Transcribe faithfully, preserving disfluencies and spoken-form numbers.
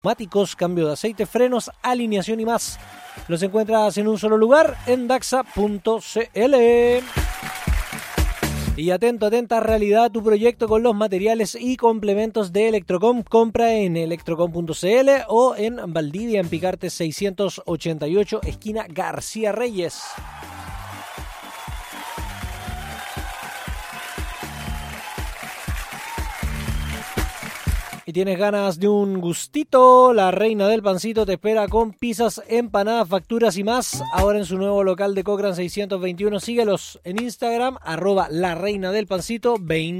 neumáticos, cambio de aceite, frenos, alineación y más. Los encuentras en un solo lugar en daxa punto c l. Y atento, atenta, realidad tu proyecto con los materiales y complementos de Electrocom. Compra en electrocom punto c l o en Valdivia, en Picarte seiscientos ochenta y ocho, esquina García Reyes. Y tienes ganas de un gustito, la Reina del Pancito te espera con pizzas, empanadas, facturas y más. Ahora en su nuevo local de Cochrane seiscientos veintiuno. Síguelos en Instagram, arroba la Reina del Pancito veinte.